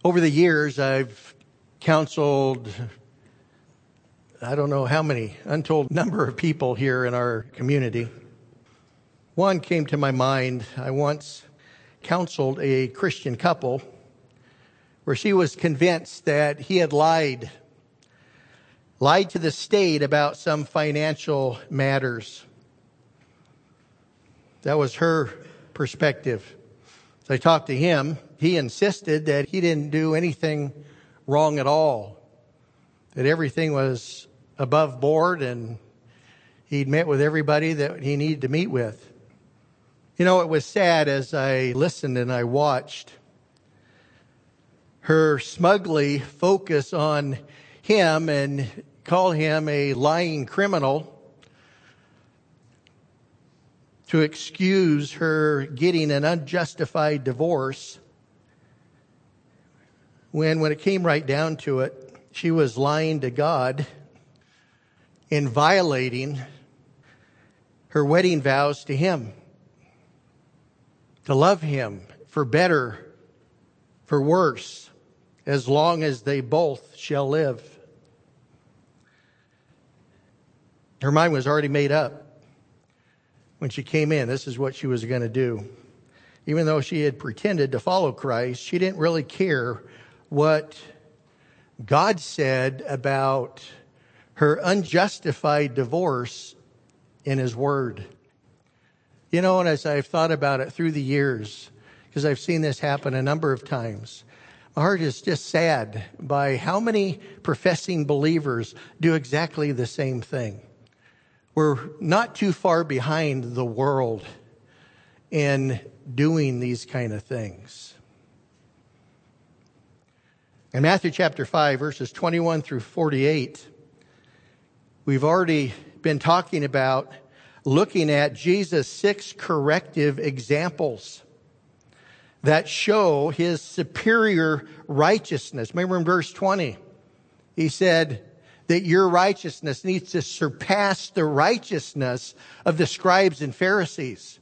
Over the years, I've counseled, I don't know how many, untold number of people here in our community. One came to my mind. I once counseled a Christian couple where she was convinced that he had lied to the state about some financial matters. That was her perspective. So I talked to him. He insisted that he didn't do anything wrong at all, that everything was above board and he'd met with everybody that he needed to meet with. You know, it was sad as I listened and I watched her smugly focus on him and call him a lying criminal to excuse her getting an unjustified divorce, when it came right down to it, she was lying to God and violating her wedding vows to him, to love him for better, for worse, as long as they both shall live. Her mind was already made up. When she came in, this is what she was going to do. Even though she had pretended to follow Christ, she didn't really care what God said about her unjustified divorce in His Word. You know, and as I've thought about it through the years, because I've seen this happen a number of times, my heart is just sad by how many professing believers do exactly the same thing. We're not too far behind the world in doing these kind of things. In Matthew chapter 5, verses 21 through 48, we've already been talking about looking at Jesus' 6 corrective examples that show His superior righteousness. Remember in verse 20, He said that your righteousness needs to surpass the righteousness of the scribes and Pharisees.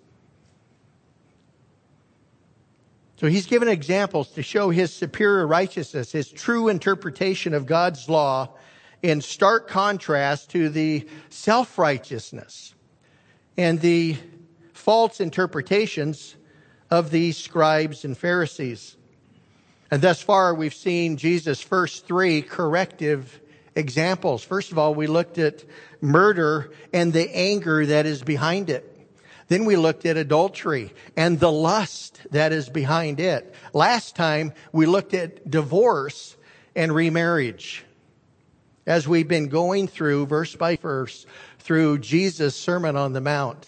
So He's given examples to show His superior righteousness, His true interpretation of God's law, in stark contrast to the self-righteousness and the false interpretations of these scribes and Pharisees. And thus far, we've seen Jesus' first 3 corrective examples. First of all, we looked at murder and the anger that is behind it. Then we looked at adultery and the lust that is behind it. Last time, we looked at divorce and remarriage. As we've been going through, verse by verse, through Jesus' Sermon on the Mount.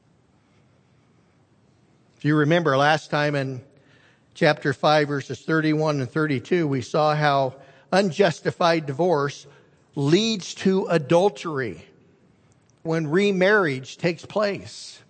If you remember last time in chapter 5, verses 31 and 32, we saw how unjustified divorce leads to adultery when remarriage takes place.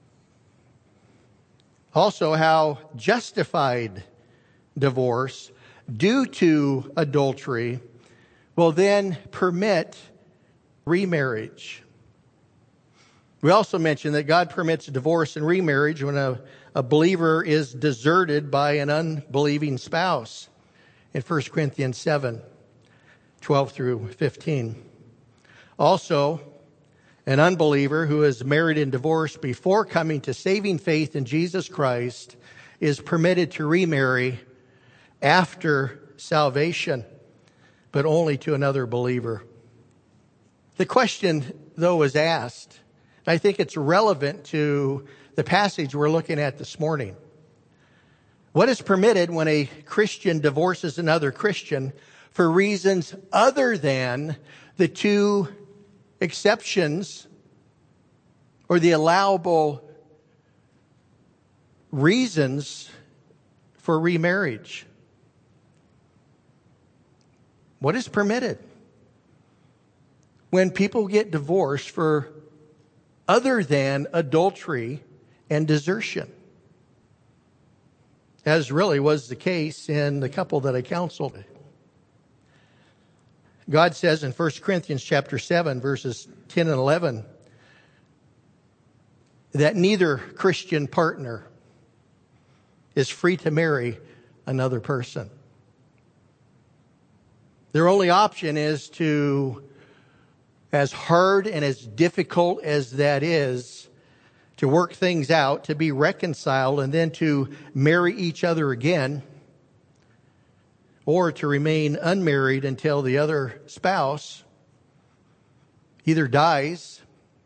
Also, how justified divorce due to adultery will then permit remarriage. We also mentioned that God permits divorce and remarriage when a believer is deserted by an unbelieving spouse. In 1 Corinthians 7, 12 through 15. Also, an unbeliever who is married and divorced before coming to saving faith in Jesus Christ is permitted to remarry after salvation, but only to another believer. The question, though, is asked, and I think it's relevant to the passage we're looking at this morning. What is permitted when a Christian divorces another Christian for reasons other than the 2 exceptions or the allowable reasons for remarriage? What is permitted when people get divorced for other than adultery and desertion? As really was the case in the couple that I counseled. God says in 1 Corinthians chapter 7, verses 10 and 11, that neither Christian partner is free to marry another person. Their only option is to, as hard and as difficult as that is, to work things out, to be reconciled, and then to marry each other again, or to remain unmarried until the other spouse either dies,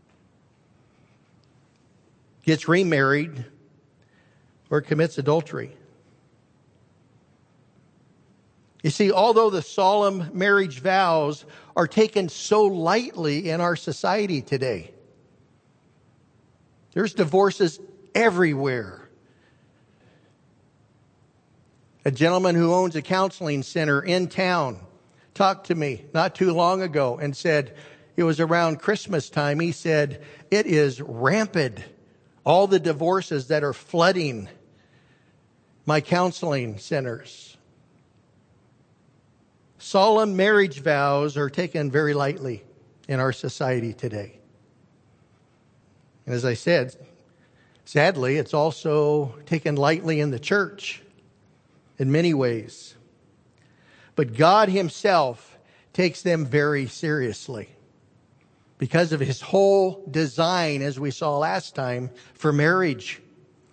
gets remarried, or commits adultery. You see, although the solemn marriage vows are taken so lightly in our society today, there's divorces everywhere. A gentleman who owns a counseling center in town talked to me not too long ago and said, it was around Christmas time, he said, it is rampant. All the divorces that are flooding my counseling centers. Solemn marriage vows are taken very lightly in our society today. And as I said, sadly, it's also taken lightly in the church in many ways. But God Himself takes them very seriously because of His whole design, as we saw last time, for marriage.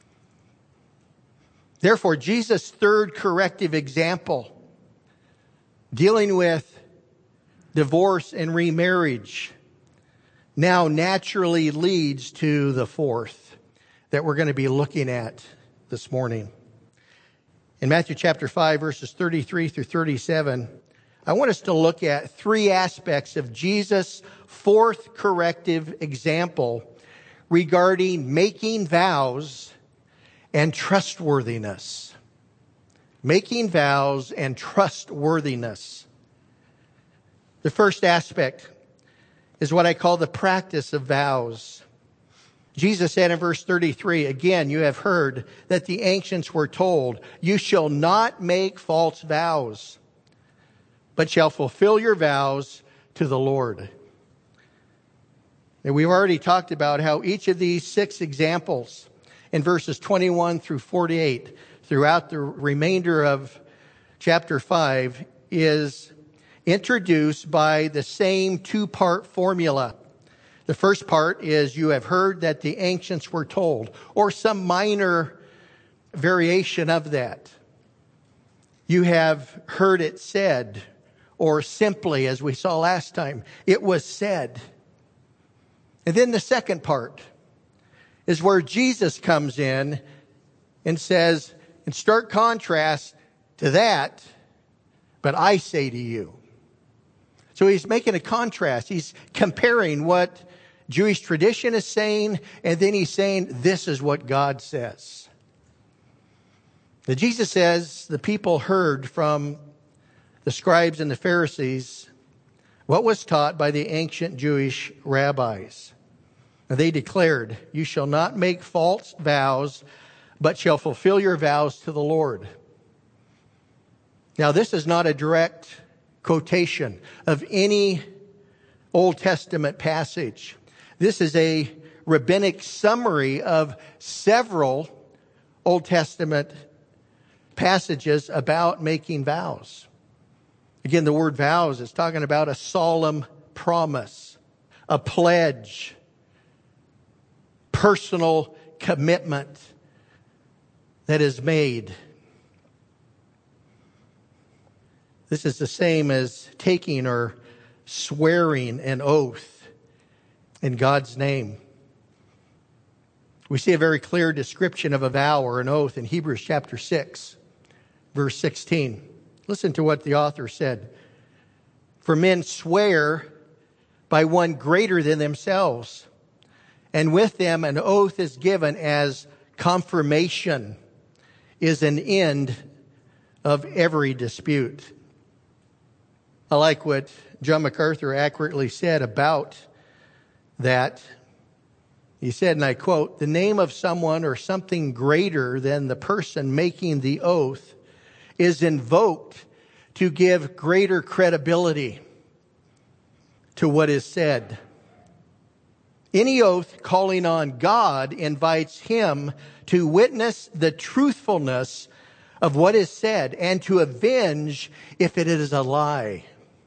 Therefore, Jesus' third corrective example, dealing with divorce and remarriage, now naturally leads to the fourth that we're going to be looking at this morning. In Matthew chapter 5, verses 33 through 37, I want us to look at three aspects of Jesus' fourth corrective example regarding making vows and trustworthiness. Making vows and trustworthiness. The first aspect is what I call the practice of vows. Jesus said in verse 33, again, you have heard that the ancients were told, you shall not make false vows, but shall fulfill your vows to the Lord. And we've already talked about how each of these six examples in verses 21 through 48 throughout the remainder of chapter 5 is introduced by the same two-part formula. The first part is you have heard that the ancients were told, or some minor variation of that. You have heard it said, or simply, as we saw last time, it was said. And then the second part is where Jesus comes in and says, in stark contrast to that, but I say to you. So he's making a contrast. He's comparing what Jewish tradition is saying, and then he's saying, this is what God says. Now, Jesus says the people heard from the scribes and the Pharisees what was taught by the ancient Jewish rabbis. And they declared, you shall not make false vows, but shall fulfill your vows to the Lord. Now, this is not a direct quotation of any Old Testament passage. This is a rabbinic summary of several Old Testament passages about making vows. Again, the word vows is talking about a solemn promise, a pledge, personal commitment that is made. This is the same as taking or swearing an oath in God's name. We see a very clear description of a vow or an oath in Hebrews chapter 6, verse 16. Listen to what the author said. For men swear by one greater than themselves, and with them an oath is given as confirmation, is an end of every dispute. I like what John MacArthur accurately said about that. He said, and I quote, the name of someone or something greater than the person making the oath is invoked to give greater credibility to what is said. Any oath calling on God invites Him to witness the truthfulness of what is said and to avenge if it is a lie.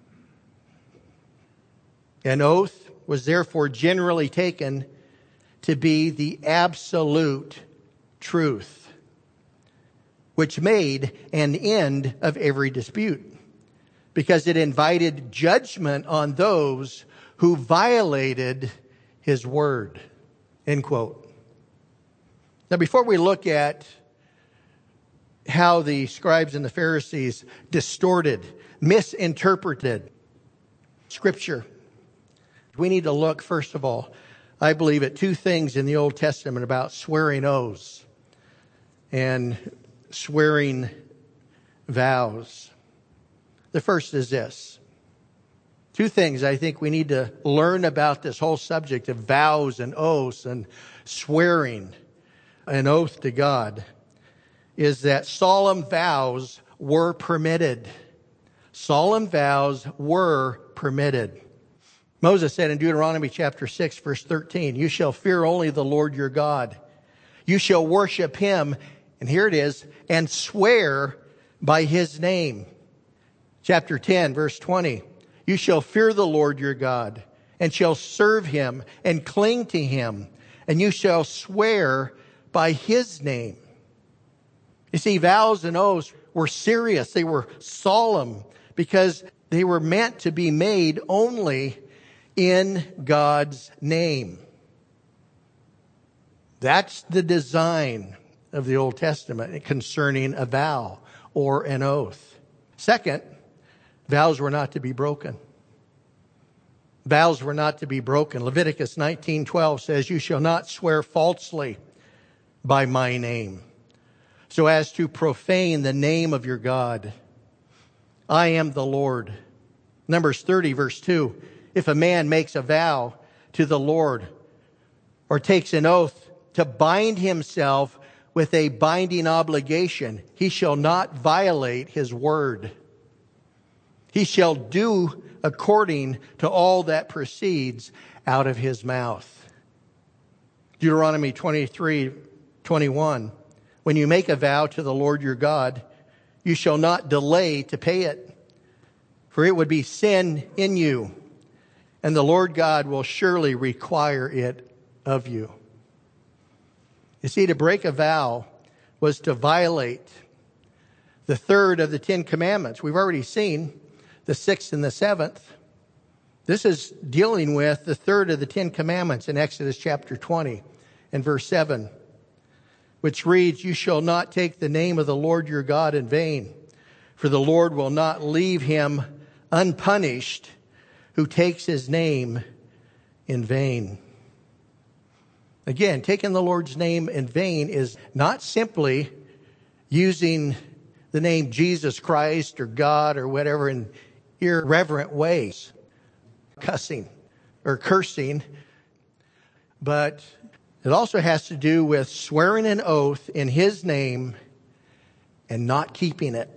An oath was therefore generally taken to be the absolute truth, which made an end of every dispute, because it invited judgment on those who violated his word. End quote. Now, before we look at how the scribes and the Pharisees distorted, misinterpreted Scripture, we need to look, first of all, I believe, at two things in the Old Testament about swearing oaths and swearing vows. The first is this. Two things I think we need to learn about this whole subject of vows and oaths and swearing an oath to God is that solemn vows were permitted. Solemn vows were permitted. Moses said in Deuteronomy chapter 6, verse 13, "You shall fear only the Lord your God. You shall worship him," and here it is, "and swear by his name." Chapter 10, verse 20, "You shall fear the Lord your God, and shall serve him, and cling to him, and you shall swear by his name." You see, vows and oaths were serious. They were solemn because they were meant to be made only in God's name. That's the design of the Old Testament concerning a vow or an oath. Second, vows were not to be broken. Vows were not to be broken. Leviticus 19:12 says, "You shall not swear falsely by my name, so as to profane the name of your God. I am the Lord." Numbers 30, verse 2, "If a man makes a vow to the Lord or takes an oath to bind himself with a binding obligation, he shall not violate his word. He shall do according to all that proceeds out of his mouth." Deuteronomy 23:21, "When you make a vow to the Lord your God, you shall not delay to pay it, for it would be sin in you, and the Lord God will surely require it of you." You see, to break a vow was to violate the third of the 10 commandments. We've already seen the sixth and the seventh. This is dealing with the third of the 10 commandments in Exodus chapter 20 and verse 7, which reads, "You shall not take the name of the Lord your God in vain, for the Lord will not leave him unpunished who takes his name in vain." Again, taking the Lord's name in vain is not simply using the name Jesus Christ or God or whatever in irreverent ways, cussing or cursing, but it also has to do with swearing an oath in his name and not keeping it.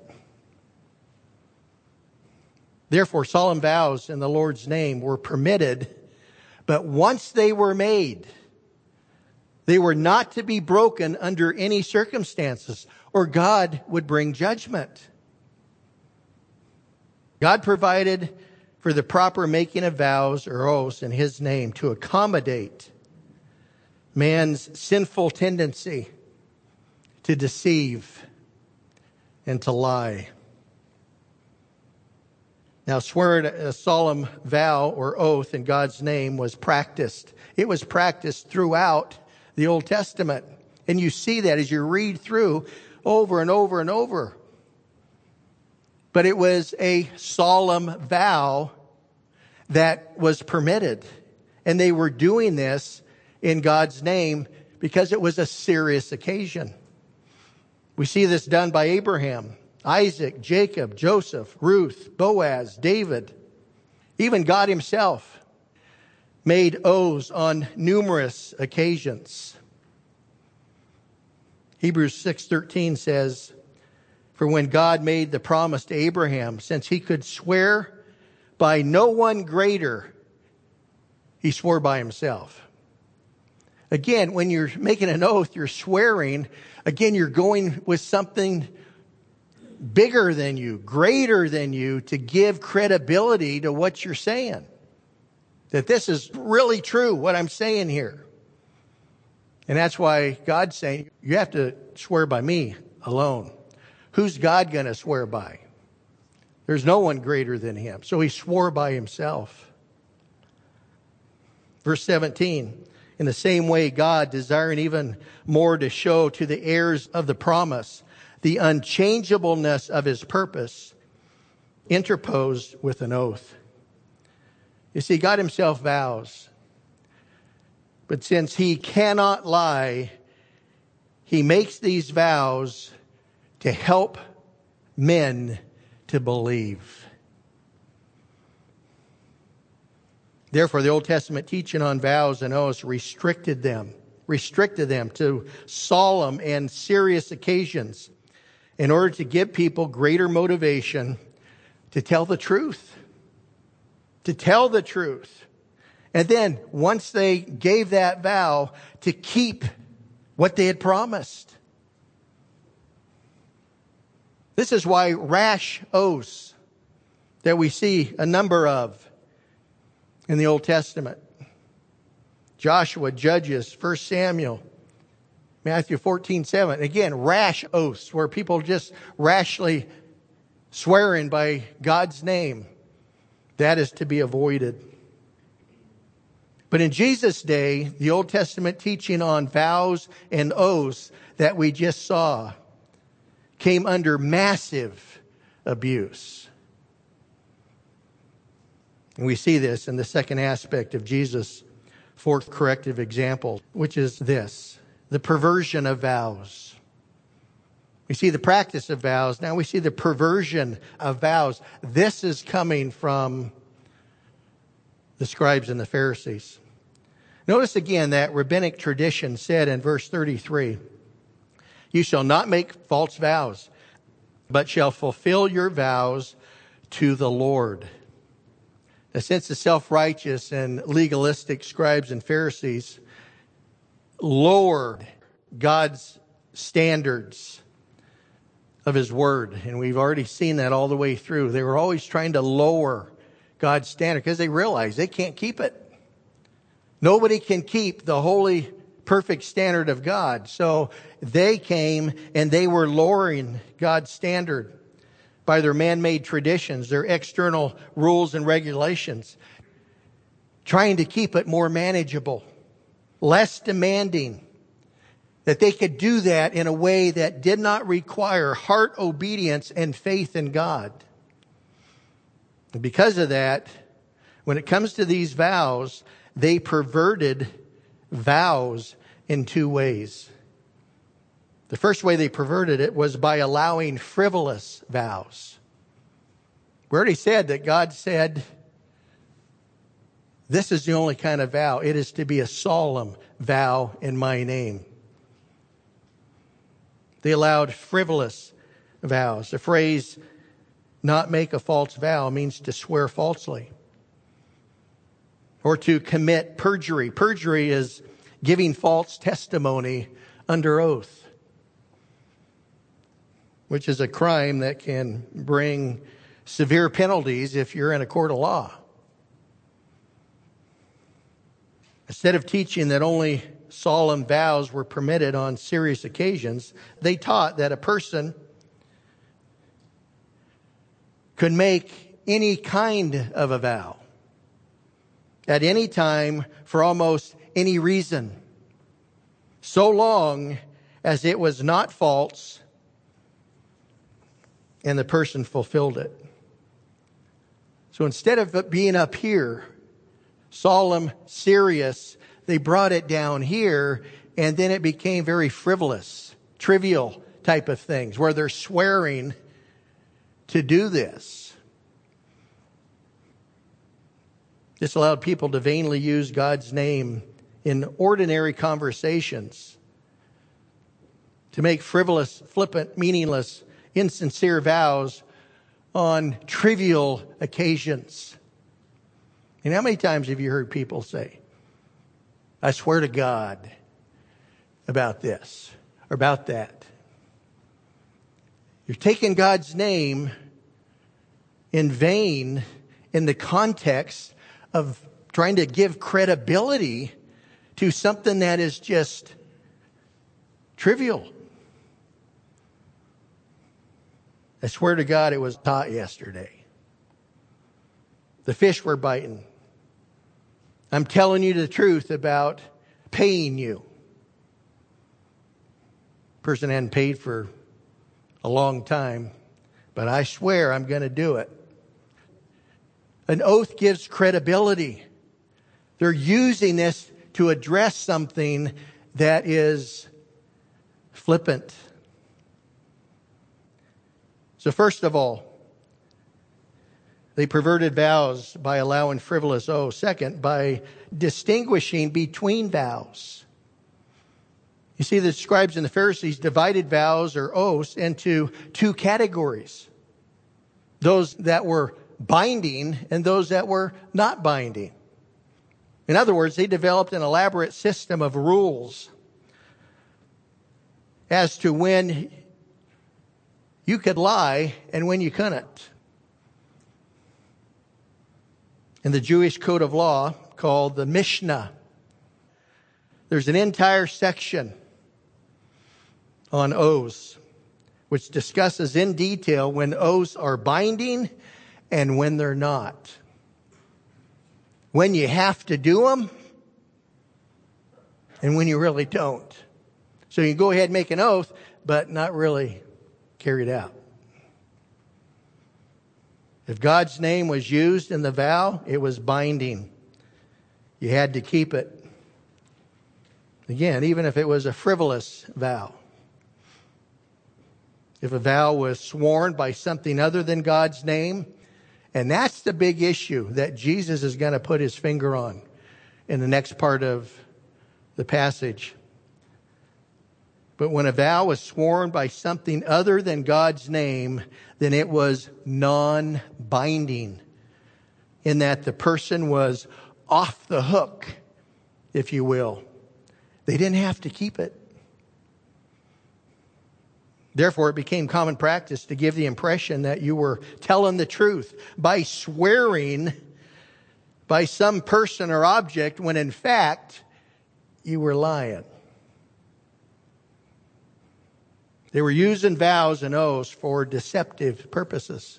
Therefore, solemn vows in the Lord's name were permitted, but once they were made, they were not to be broken under any circumstances, or God would bring judgment. God provided for the proper making of vows or oaths in his name to accommodate man's sinful tendency to deceive and to lie. Now, swearing a solemn vow or oath in God's name was practiced. It was practiced throughout the Old Testament. And you see that as you read through over and over and over. But it was a solemn vow that was permitted. And they were doing this in God's name because it was a serious occasion. We see this done by Abraham, Isaac, Jacob, Joseph, Ruth, Boaz, David. Even God himself made oaths on numerous occasions. Hebrews 6:13 says, "For when God made the promise to Abraham, since he could swear by no one greater, he swore by himself." Again, when you're making an oath, you're swearing. Again, you're going with something bigger than you, greater than you, to give credibility to what you're saying. that this is really true, what I'm saying here. And that's why God's saying, you have to swear by me alone. Who's God going to swear by? There's no one greater than him. So he swore by himself. Verse 17, in the same way, God, desiring even more to show to the heirs of the promise the unchangeableness of his purpose, interposed with an oath. You see, God himself vows. But since he cannot lie, he makes these vows to help men to believe. Therefore, the Old Testament teaching on vows and oaths restricted them to solemn and serious occasions in order to give people greater motivation to tell the truth. To tell the truth. And then, once they gave that vow, to keep what they had promised. This is why rash oaths that we see a number of in the Old Testament. Joshua, Judges, 1 Samuel, Matthew 14:7. Again, rash oaths where people just rashly swearing by God's name. That is to be avoided. But in Jesus' day, the Old Testament teaching on vows and oaths that we just saw came under massive abuse. And we see this in the second aspect of Jesus' fourth corrective example, which is this: the perversion of vows. We see the practice of vows. Now we see the perversion of vows. This is coming from the scribes and the Pharisees. Notice again that rabbinic tradition said in verse 33, "You shall not make false vows, but shall fulfill your vows to the Lord." Now, since the self-righteous and legalistic scribes and Pharisees lowered God's standards of his word, and we've already seen that all the way through. They were always trying to lower God's standard because they realized they can't keep it. Nobody can keep the holy, perfect standard of God. So they came and they were lowering God's standard by their man-made traditions, their external rules and regulations, trying to keep it more manageable, less demanding, that they could do that in a way that did not require heart obedience and faith in God. And because of that, when it comes to these vows, they perverted vows in two ways. The first way they perverted it was by allowing frivolous vows. We already said that God said, this is the only kind of vow. It is to be a solemn vow in my name. They allowed frivolous vows. The phrase, not make a false vow, means to swear falsely. Or to commit perjury. Perjury is giving false testimony under oath, which is a crime that can bring severe penalties if you're in a court of law. Instead of teaching that only solemn vows were permitted on serious occasions, they taught that a person could make any kind of a vow at any time for almost any reason, so long as it was not false and the person fulfilled it. So instead of it being up here, solemn, serious, they brought it down here, and then it became very frivolous, trivial type of things, where they're swearing to do this. This allowed people to vainly use God's name in ordinary conversations, to make frivolous, flippant, meaningless, insincere vows on trivial occasions. And how many times have you heard people say, I swear to God about this or about that? You're taking God's name in vain in the context of trying to give credibility to something that is just trivial. I swear to God, it was taught yesterday. The fish were biting. I'm telling you the truth about paying you. Person hadn't paid for a long time, but I swear I'm going to do it. An oath gives credibility. They're using this to address something that is flippant. So first of all, they perverted vows by allowing frivolous oaths. Second, by distinguishing between vows. You see, the scribes and the Pharisees divided vows or oaths into two categories. Those that were binding and those that were not binding. In other words, they developed an elaborate system of rules as to when you could lie and when you couldn't. In the Jewish code of law called the Mishnah, there's an entire section on oaths, which discusses in detail when oaths are binding and when they're not. When you have to do them and when you really don't. So you go ahead and make an oath, but not really carry it out. If God's name was used in the vow, it was binding. You had to keep it. Again, even if it was a frivolous vow. If a vow was sworn by something other than God's name, and that's the big issue that Jesus is going to put his finger on in the next part of the passage. But when a vow was sworn by something other than God's name, then it was non-binding, in that the person was off the hook, if you will. They didn't have to keep it. Therefore, it became common practice to give the impression that you were telling the truth by swearing by some person or object when in fact you were lying. They were using vows and oaths for deceptive purposes.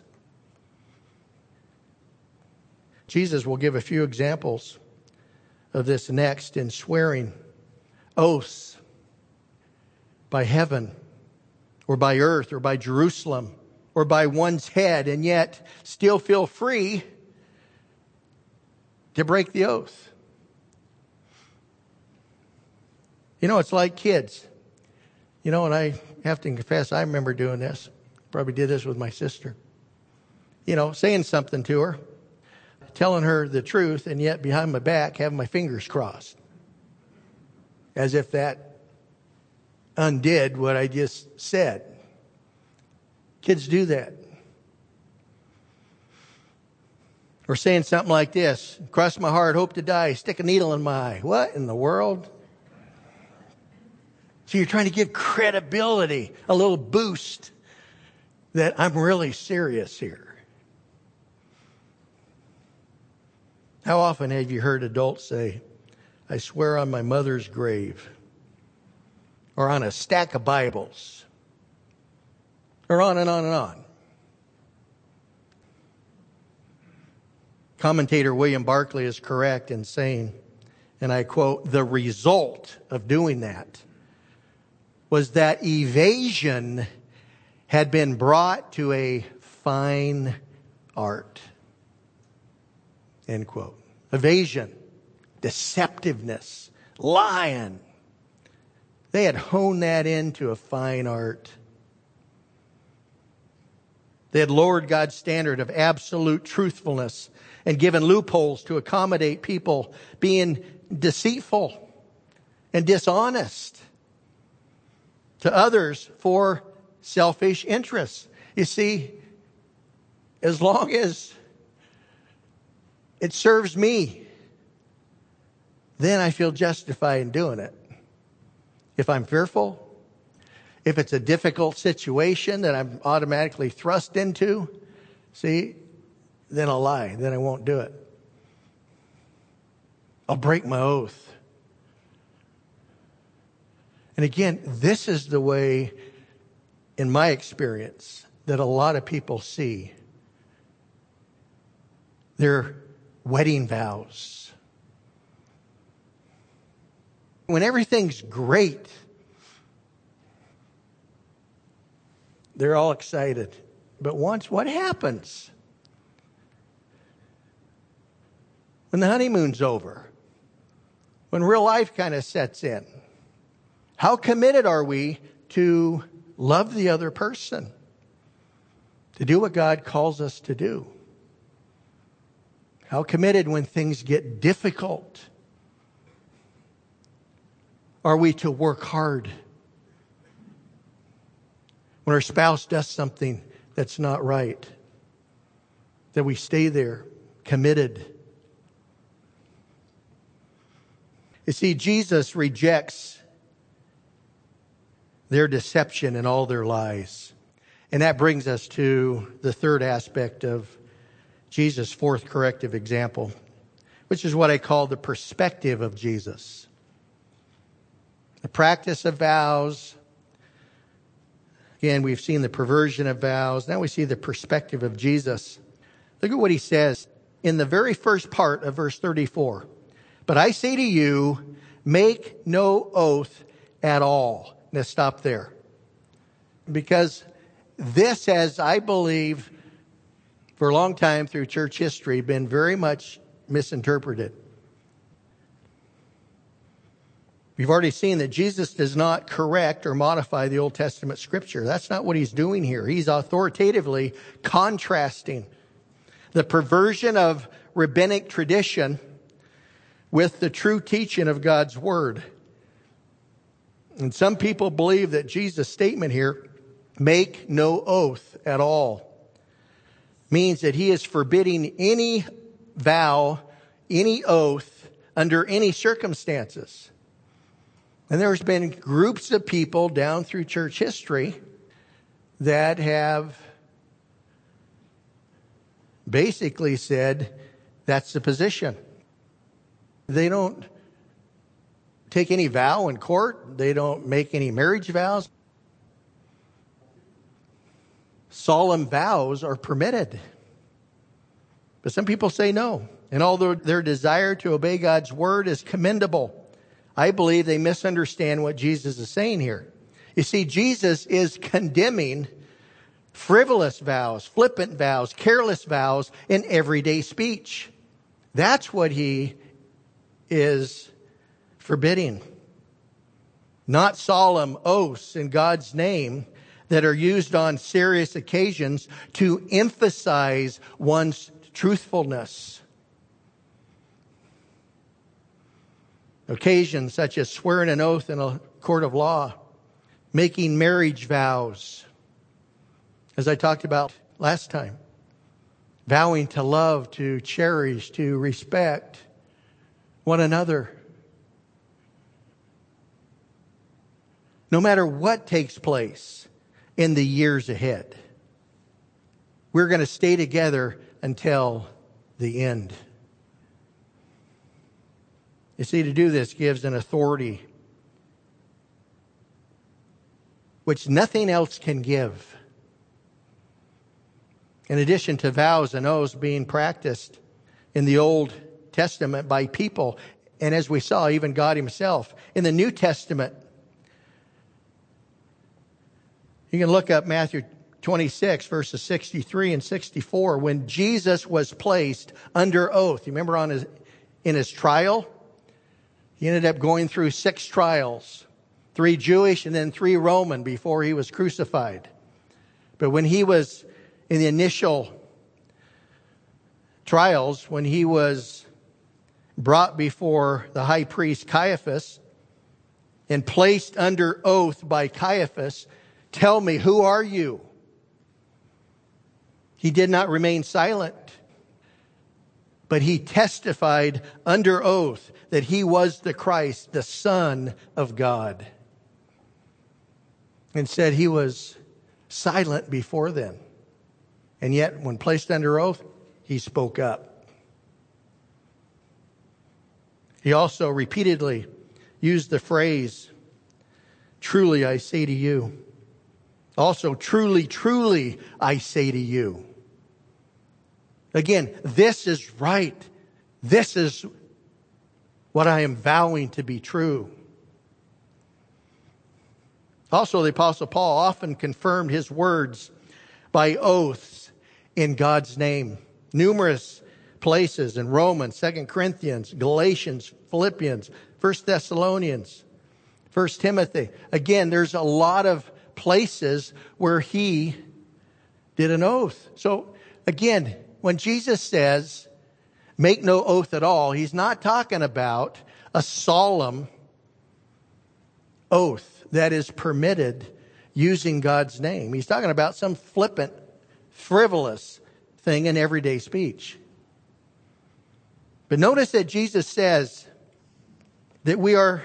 Jesus will give a few examples of this next in swearing oaths by heaven or by earth or by Jerusalem or by one's head, and yet still feel free to break the oath. You know, it's like kids. You know, and I have to confess, I remember doing this. Probably did this with my sister. You know, saying something to her, telling her the truth, and yet behind my back having my fingers crossed. As if that undid what I just said. Kids do that. Or saying something like this: cross my heart, hope to die, stick a needle in my eye. What in the world? So you're trying to give credibility, a little boost that I'm really serious here. How often have you heard adults say, I swear on my mother's grave, or on a stack of Bibles, or on and on and on? Commentator William Barclay is correct in saying, and I quote, the result of doing that was that evasion had been brought to a fine art. End quote. Evasion, deceptiveness, lying. They had honed that into a fine art. They had lowered God's standard of absolute truthfulness and given loopholes to accommodate people being deceitful and dishonest to others for selfish interests. You see, as long as it serves me, then I feel justified in doing it. If I'm fearful, if it's a difficult situation that I'm automatically thrust into, see, then I'll lie. Then I won't do it. I'll break my oath. And again, this is the way, in my experience, that a lot of people see their wedding vows. When everything's great, they're all excited. But once, what happens? When the honeymoon's over, when real life kind of sets in, how committed are we to love the other person, to do what God calls us to do? How committed when things get difficult are we to work hard? When our spouse does something that's not right, that we stay there, committed. You see, Jesus rejects their deception and all their lies. And that brings us to the third aspect of Jesus' fourth corrective example, which is what I call the perspective of Jesus. The practice of vows. Again, we've seen the perversion of vows. Now we see the perspective of Jesus. Look at what he says in the very first part of verse 34. But I say to you, make no oath at all. Let's stop there. Because this has, I believe, for a long time through church history, been very much misinterpreted. We've already seen that Jesus does not correct or modify the Old Testament scripture. That's not what he's doing here. He's authoritatively contrasting the perversion of rabbinic tradition with the true teaching of God's word. And some people believe that Jesus' statement here, make no oath at all, means that he is forbidding any vow, any oath, under any circumstances. And there's been groups of people down through church history that have basically said that's the position. They don't take any vow in court. They don't make any marriage vows. Solemn vows are permitted. But some people say no. And although their desire to obey God's word is commendable, I believe they misunderstand what Jesus is saying here. You see, Jesus is condemning frivolous vows, flippant vows, careless vows in everyday speech. That's what he is forbidding. Not solemn oaths in God's name that are used on serious occasions to emphasize one's truthfulness. Occasions such as swearing an oath in a court of law, making marriage vows, as I talked about last time, vowing to love, to cherish, to respect one another. No matter what takes place in the years ahead, we're going to stay together until the end. You see, to do this gives an authority which nothing else can give. In addition to vows and oaths being practiced in the Old Testament by people, and as we saw, even God himself. In the New Testament, you can look up Matthew 26, verses 63 and 64, when Jesus was placed under oath. You remember in his trial? He ended up going through 6 trials, 3 Jewish and then 3 Roman before he was crucified. But when he was in the initial trials, when he was brought before the high priest Caiaphas and placed under oath by Caiaphas, tell me, who are you? He did not remain silent, but he testified under oath that he was the Christ, the Son of God, and said he was silent before then. And yet, when placed under oath, he spoke up. He also repeatedly used the phrase, truly I say to you. Also, truly, truly I say to you. Again, this is right. This is what I am vowing to be true. Also, the Apostle Paul often confirmed his words by oaths in God's name. Numerous places in Romans, 2 Corinthians, Galatians, Philippians, 1 Thessalonians, 1 Timothy. Again, there's a lot of places where he did an oath. So again, when Jesus says, make no oath at all, he's not talking about a solemn oath that is permitted using God's name. He's talking about some flippant, frivolous thing in everyday speech. But notice that Jesus says that we are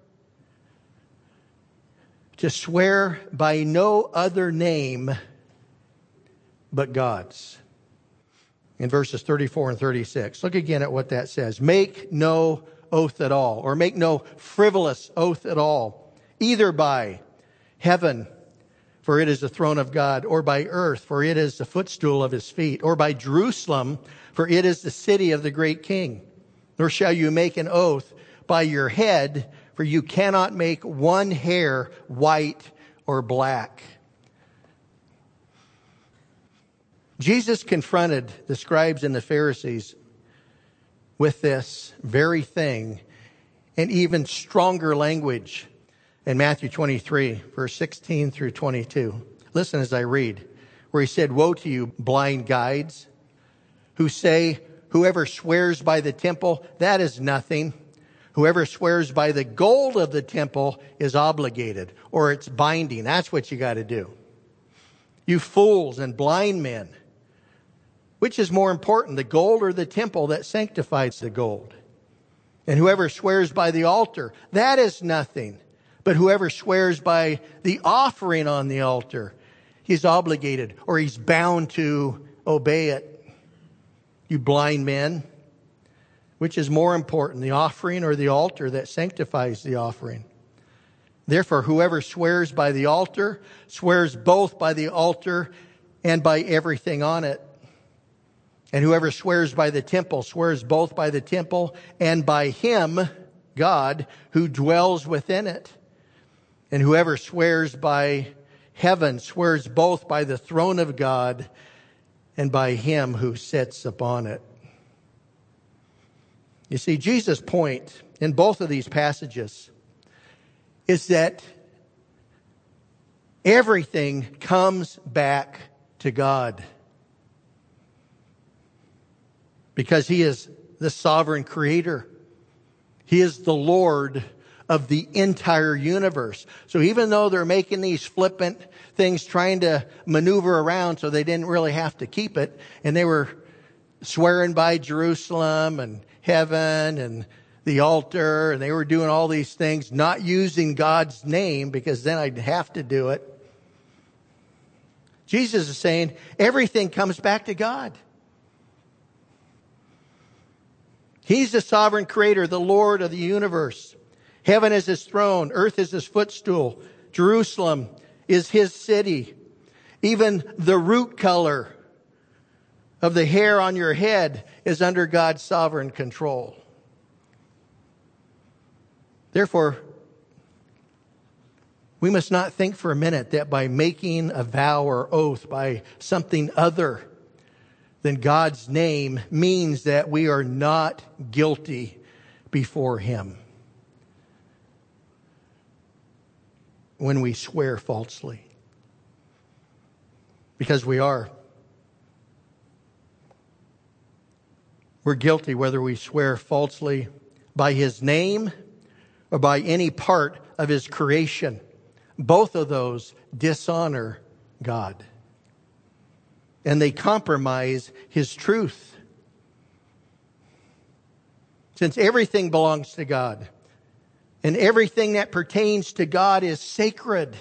to swear by no other name but God's. In verses 34 and 36. Look again at what that says. Make no oath at all, or make no frivolous oath at all, either by heaven, for it is the throne of God, or by earth, for it is the footstool of his feet, or by Jerusalem, for it is the city of the great king. Nor shall you make an oath by your head, for you cannot make one hair white or black. Jesus confronted the scribes and the Pharisees with this very thing in even stronger language in Matthew 23, verse 16 through 22. Listen as I read, where he said, woe to you, blind guides, who say, whoever swears by the temple, that is nothing. Whoever swears by the gold of the temple is obligated, or it's binding. That's what you got to do. You fools and blind men. Which is more important, the gold or the temple that sanctifies the gold? And whoever swears by the altar, that is nothing. But whoever swears by the offering on the altar, he's obligated or he's bound to obey it. You blind men, which is more important, the offering or the altar that sanctifies the offering? Therefore, whoever swears by the altar swears both by the altar and by everything on it. And whoever swears by the temple swears both by the temple and by him, God, who dwells within it. And whoever swears by heaven swears both by the throne of God and by him who sits upon it. You see, Jesus' point in both of these passages is that everything comes back to God. Because he is the sovereign creator. He is the Lord of the entire universe. So even though they're making these flippant things, trying to maneuver around so they didn't really have to keep it, and they were swearing by Jerusalem and heaven and the altar, and they were doing all these things, not using God's name, because then I'd have to do it. Jesus is saying everything comes back to God. He's the sovereign creator, the Lord of the universe. Heaven is his throne. Earth is his footstool. Jerusalem is his city. Even the root color of the hair on your head is under God's sovereign control. Therefore, we must not think for a minute that by making a vow or oath by something other than God's name means that we are not guilty before him when we swear falsely. Because we are. We're guilty whether we swear falsely by his name or by any part of his creation. Both of those dishonor God. And they compromise his truth. Since everything belongs to God, and everything that pertains to God is sacred,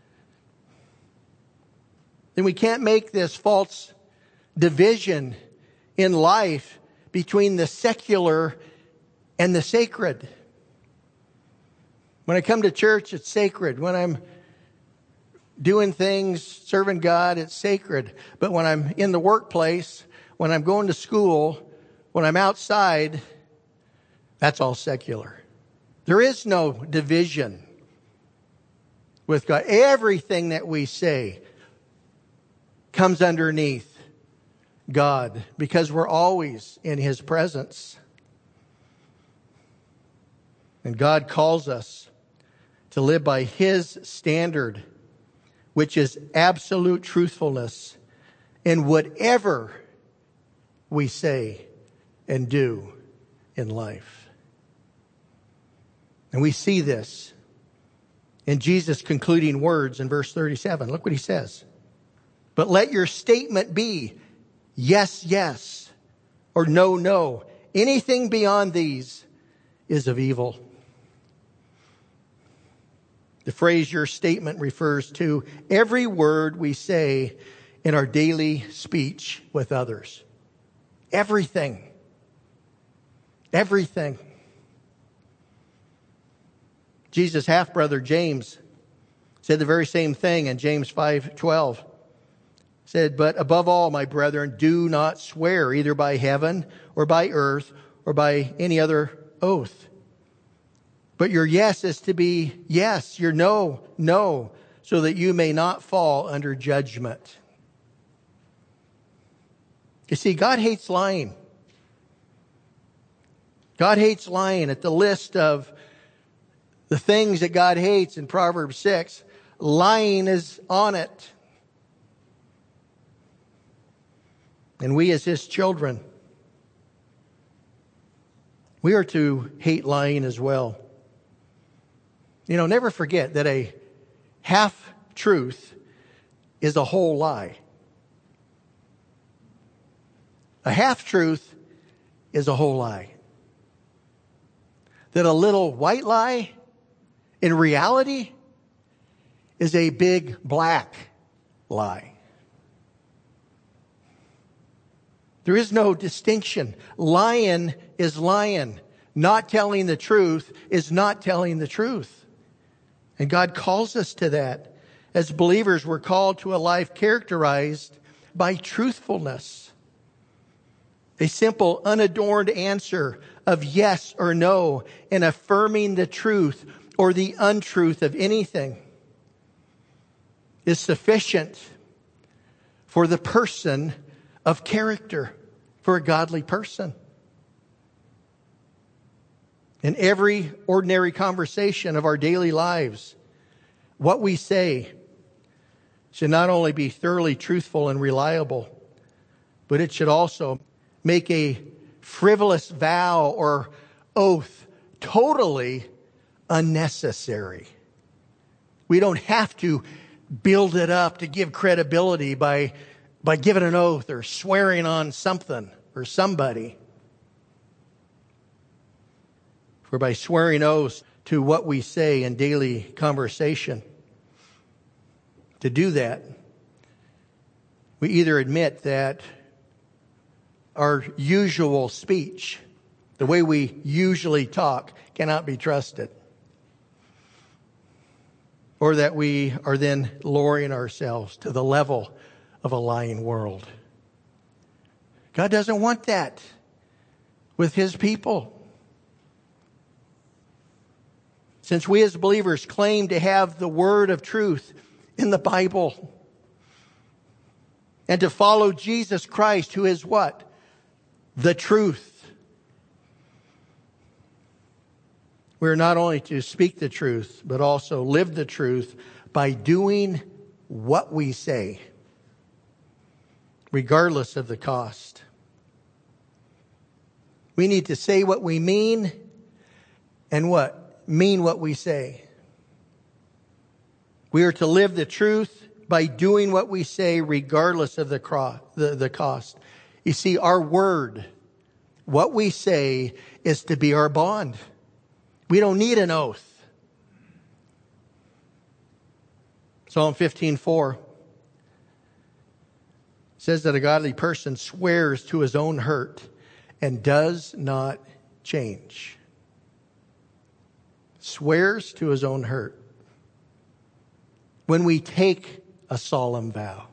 then we can't make this false division in life between the secular and the sacred. When I come to church, it's sacred. When I'm doing things, serving God, it's sacred. But when I'm in the workplace, when I'm going to school, when I'm outside, that's all secular. There is no division with God. Everything that we say comes underneath God because we're always in His presence. And God calls us to live by His standard, which is absolute truthfulness in whatever we say and do in life. And we see this in Jesus' concluding words in verse 37. Look what He says. But let your statement be yes, yes, or no, no. Anything beyond these is of evil. The phrase your statement refers to every word we say in our daily speech with others. Everything. Everything. Jesus' half-brother James said the very same thing in James 5:12. Said, but above all, my brethren, do not swear either by heaven or by earth or by any other oath. But your yes is to be yes, your no, no, so that you may not fall under judgment. You see, God hates lying. God hates lying. At the list of the things that God hates in Proverbs 6, lying is on it. And we as His children, we are to hate lying as well. You know, never forget that a half-truth is a whole lie. A half-truth is a whole lie. That a little white lie, in reality, is a big black lie. There is no distinction. Lying is lying. Not telling the truth is not telling the truth. And God calls us to that. As believers, we're called to a life characterized by truthfulness. A simple, unadorned answer of yes or no in affirming the truth or the untruth of anything is sufficient for the person of character, for a godly person. In every ordinary conversation of our daily lives, what we say should not only be thoroughly truthful and reliable, but it should also make a frivolous vow or oath totally unnecessary. We don't have to build it up to give credibility by giving an oath or swearing on something or somebody. For by swearing oaths to what we say in daily conversation, to do that, we either admit that our usual speech, the way we usually talk, cannot be trusted, or that we are then lowering ourselves to the level of a lying world. God doesn't want that with His people. Since we as believers claim to have the word of truth in the Bible and to follow Jesus Christ, who is what? The truth. We're not only to speak the truth, but also live the truth by doing what we say, regardless of the cost. We need to say what we mean and what? Mean what we say. We are to live the truth by doing what we say regardless of the cost. You see, our word, what we say, is to be our bond. We don't need an oath. Psalm 15:4 says that a godly person swears to his own hurt and does not change. swears to his own hurt. When we take a solemn vow,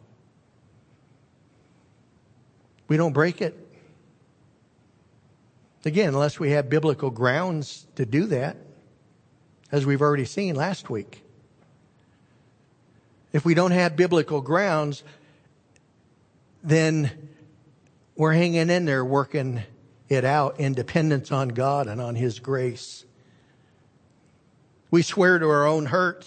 we don't break it. Again, unless we have biblical grounds to do that, as we've already seen last week. If we don't have biblical grounds, then we're hanging in there working it out in dependence on God and on His grace. We swear to our own hurt.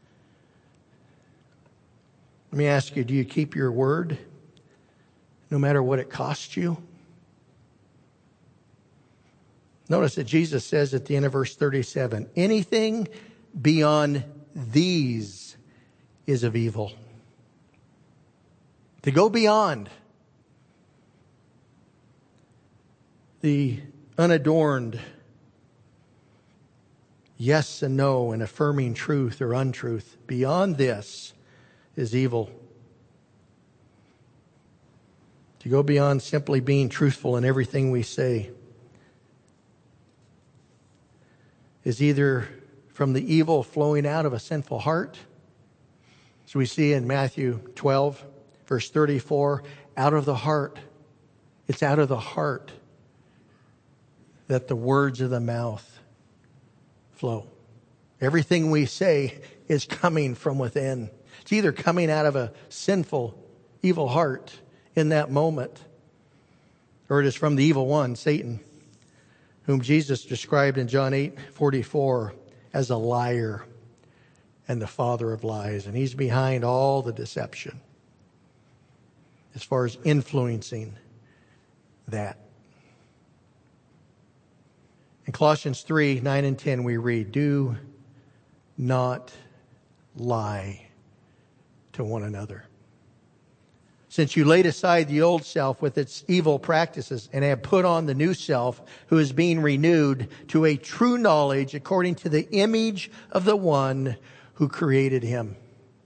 Let me ask you, do you keep your word no matter what it costs you? Notice that Jesus says at the end of verse 37, anything beyond these is of evil. To go beyond the unadorned yes and no and affirming truth or untruth, beyond this is evil. To go beyond simply being truthful in everything we say is either from the evil flowing out of a sinful heart, as we see in Matthew 12, verse 34, out of the heart. It's out of the heart that the words of the mouth flow. Everything we say is coming from within. It's either coming out of a sinful, evil heart in that moment, or it is from the evil one, Satan, whom Jesus described in John 8:44 as a liar and the father of lies. And he's behind all the deception as far as influencing that. In Colossians 3:9 and 10 we read, do not lie to one another. Since you laid aside the old self with its evil practices and have put on the new self, who is being renewed to a true knowledge according to the image of the one who created him.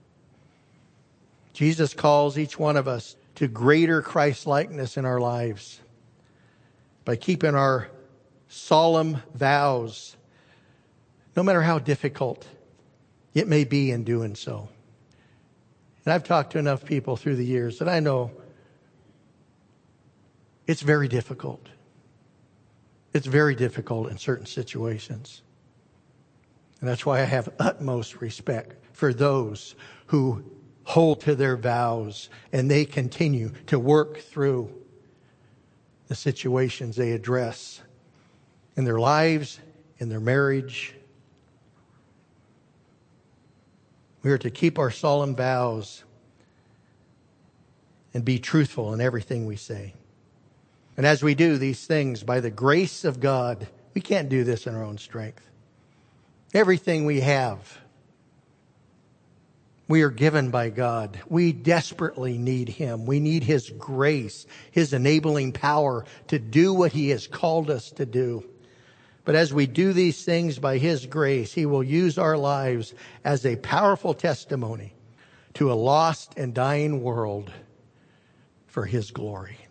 Jesus calls each one of us to greater Christ-likeness in our lives by keeping our solemn vows, no matter how difficult it may be in doing so. And I've talked to enough people through the years that I know it's very difficult. It's very difficult in certain situations. And that's why I have utmost respect for those who hold to their vows and they continue to work through the situations they address in their lives, in their marriage. We are to keep our solemn vows and be truthful in everything we say. And as we do these things, by the grace of God, we can't do this in our own strength. Everything we have, we are given by God. We desperately need Him. We need His grace, His enabling power to do what He has called us to do. But as we do these things by His grace, He will use our lives as a powerful testimony to a lost and dying world for His glory.